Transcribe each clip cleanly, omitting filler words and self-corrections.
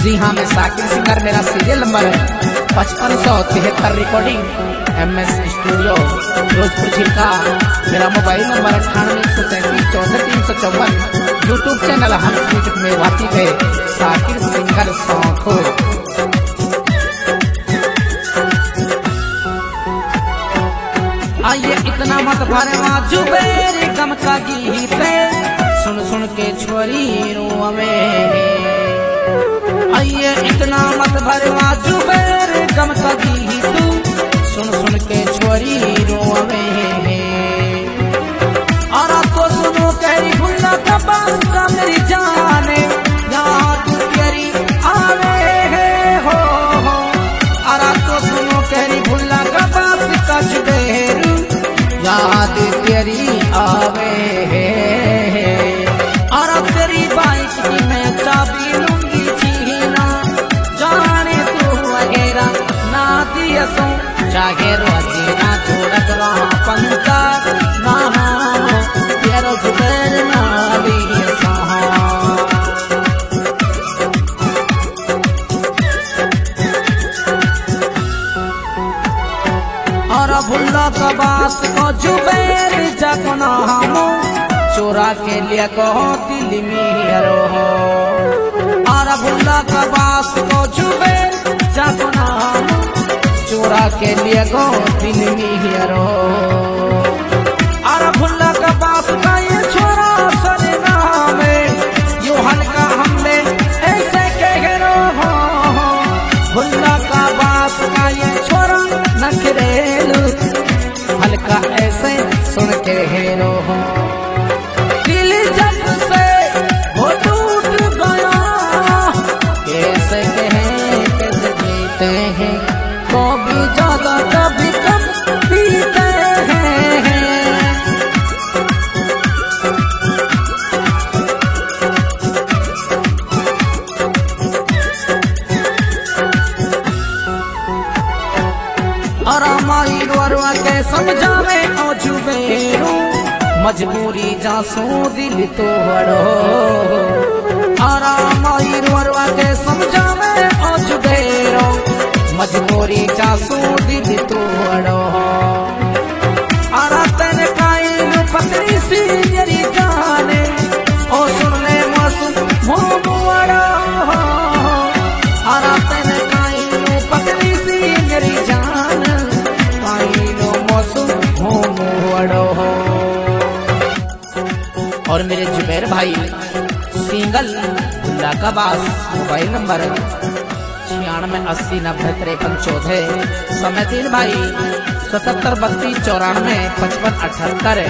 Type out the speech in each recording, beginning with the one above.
जी हाँ, मैं साकिर सिंगर, मेरा सीरियल नंबर है 5573 recording MS studio Firozpur Jhirka. मेरा mobile number 9813344354। YouTube channel Hans music में वाती है साकिर सिंगर सौखो। आइए इतना मत भरे माजू बेरे गम का गीत सुन सुन के छोरी रोवे। आइए इतना मत भरे माजू बेरे गम का गीत सुन सुन के छोरी रोवे। और तो सुनो कैरी भुल्ला का पास का मेरी जाने यहाँ तू तेरी आवे है हो। और तो सुनो कैरी भुल्ला का पास का जुबेरू याद तेरी आवे है। और तेरी बाइक की मैं चाबी लूंगी छीना जाने तू वगैरह ना दिया सो चाहे रोजी ना छोड़त रहा पंचा ना तेरा जुबेर ना लिया सहा। और भुल्ला का बास को जुबेर जगना हमो चोरा के लिए कहो दिल मेरो हो। और भुल्ला का बास को जुबेर जगना हमो चोरा के लिए कहो दिल मेरो। और भुल्ला का बास का ये छोरा सने नामे यो हल्का हमने ऐसे कह रो हो। भुल्ला का बास का ये छोरा नखरेलू हल्का ऐसे सुन के हेरो हो। दिल जब से वो टूट गया कैसे कहें कैसे जीते हैं कभी ज्यादा कभी कम पीते हैं। और माई वरवा के समझावे ओ जुबेरू मजबूरी जासो दिल तोड़ो। और माई वरवा के समझावे ओ जुबेरू मजबूरी जासो दिल तोड़ो। और तन काइन पतरी सी मेरी जाने ओ सुन ले मासूम मोमोड़ा। और तन काइन पतरी सी मेरी जान और मेरे जुबैर भाई सिंगल भुल्ला का बास मोबाइल नंबर 9680905354। समय 3 भाई 7732945578।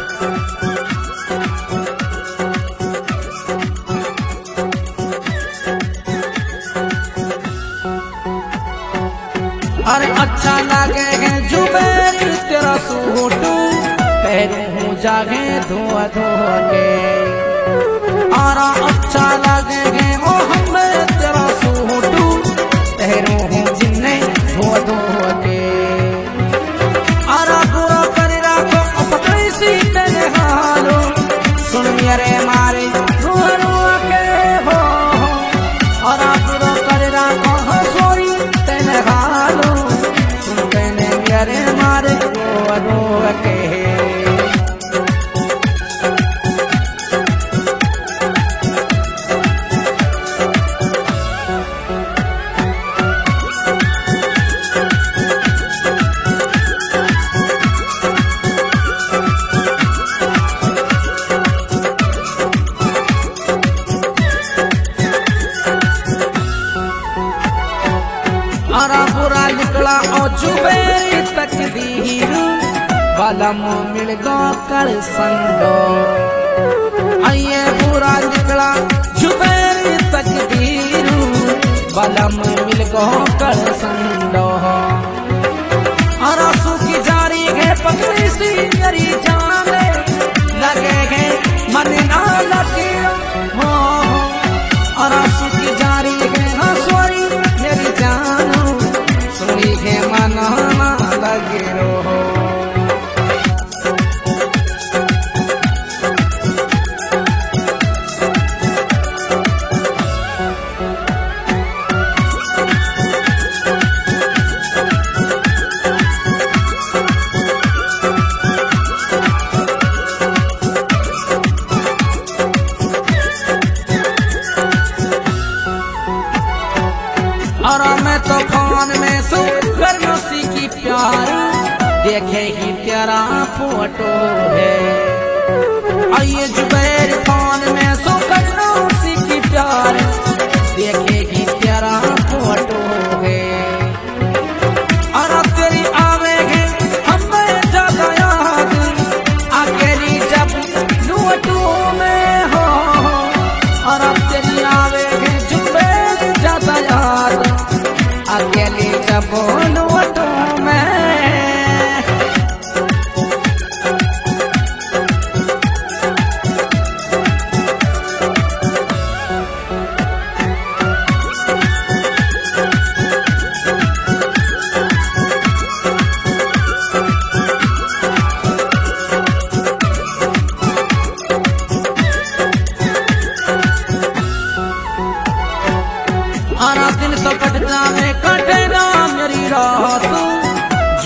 अरे अच्छा लगे है जुबैर तेरा सूटू पैरों जागे धोआ धोआ के। और अच्छा लगे है ओ हमें तेरा सूटू पैरों जिन्ने धोआ धोआ के। और बुरा कर राखो अपनी सी तेरे हालो सुन मेरे मारे धोआ धोआ के हो। और बुरा कर राखो हंसोरी तेरे हालो सुन तेने मेरे मारे धोआ धोआ के। और बुरा निकला ओ जुबेरी तकदीर वाला मिल गो कर संगो। आइए बुरा निकला जुबेरी तकदीर वाला मिल गो कर संगो। और आंसू की जारी है पकड़ी सी मेरी जाने लगे है मन ना लगे हो। और आंसू की जारी है हंसोरी मेरी जानो सुनी है मन ना लगे रो।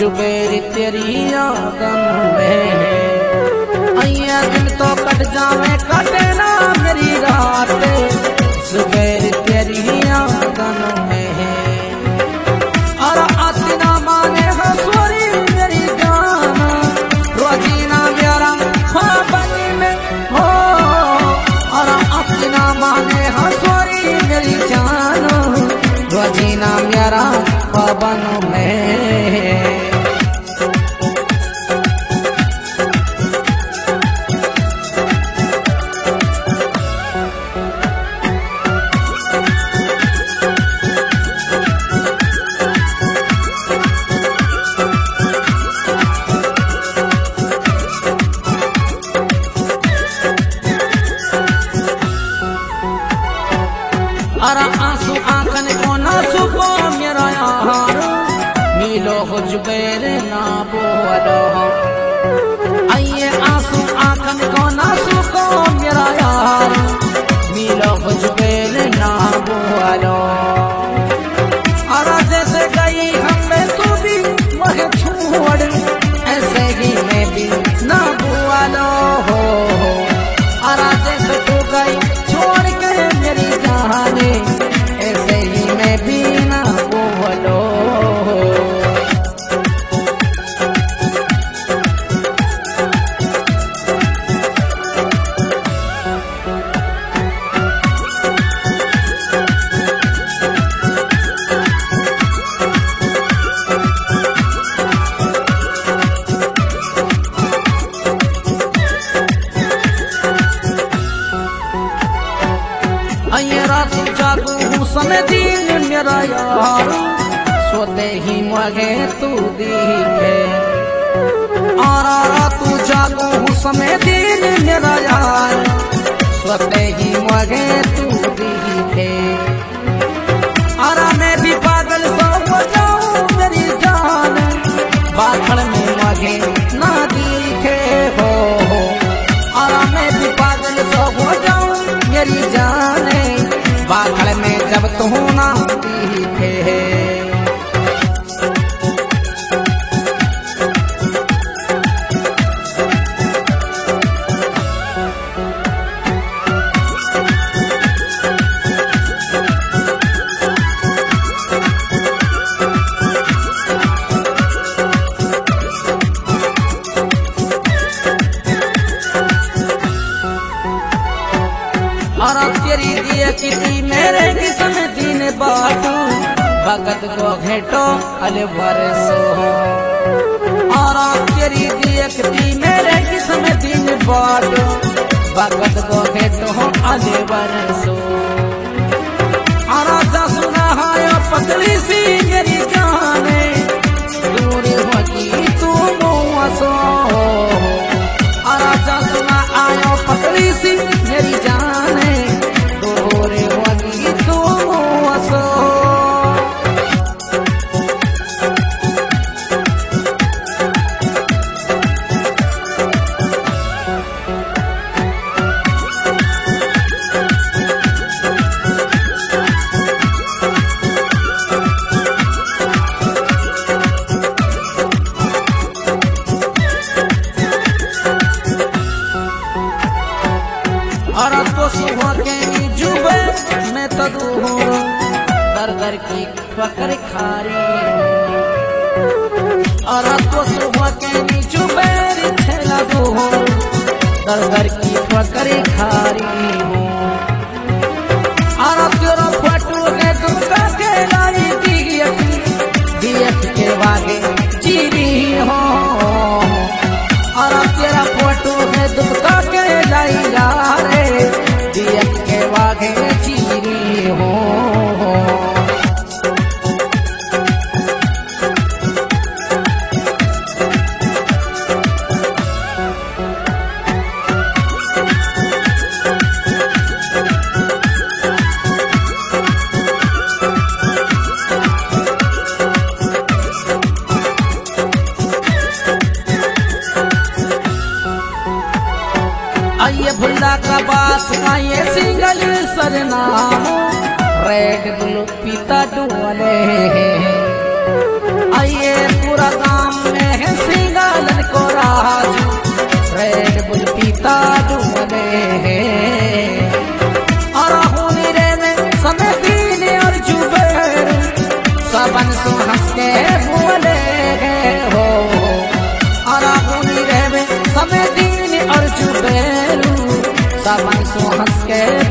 जुबेर तेरी यादन में आइया दिन तो कट जावे कटे ना मेरी रात जुबेर तेरी यादन में और आती ना माने हंसोरी मेरी जान रोजीना मेरा बनी में हो और आती ना माने हंसोरी मेरी जान रोजीना मेरा पवन में अरा आंसू आंखन को ना सुको मेरा यार मिलो हो जुबेर ना बोलो आइए आंसू आंखन को ना सुको मेरा यार मिलो हो जुबेर ना बोलो अरा जैसे गई हमें तू भी मुझे छोड़ ऐसे ही मैं भी ना बोलो हो अरा जैसे तू गई छोड़ के मेरी जाने ऐसे ही मैं भी ना बोलो रात जागू समय दिन मेरा यार सोते ही मगे तू दिखे और रात जागू समय दिन मेरा यार सोते ही मगे तू दिखे और मैं भी पागल सा हो जाऊं मेरी जान बाखड़ में मगे ना दिखे हो और मैं भी पागल सा हो जाऊं मेरी जाने बाखड़ में जब तू ना दिखे और तेरी दिए किसी मेरे किस्म दिन बाटू भगत को घेटो अले बरसो और तेरी दिए किसी मेरे किस्म दिन बाटू भगत को घेटो अले बरसो और सुना है पतली सी मेरी जाने दूर होगी तू मुआसो और सुना आयो पतली सी मेरी जाने दूर होगी तू मुआसो और तो सुबह के जुबे मैं तो दू दर दर की फकर खारी और तो सुबह के जुबे छेला दू दर दर की फकर खारी और तेरा फटू के दुका के लाई दियत के वागे चीरी हो और तेरा फोटो में दुका के लाई रे दियत के वागे चीरी हो आइए भुल्ला का बास का ये सिंगल सरनाम रेड ब्लू पीता डुअले आइए पूरा काम बुआलन को राजू रेड बुल पीता डूबले और होनी रे में समय दीन और जुबेर सबन सो हंस के बोले हो और होनी रे में समय दीन और जुबेर सबन सो हंस के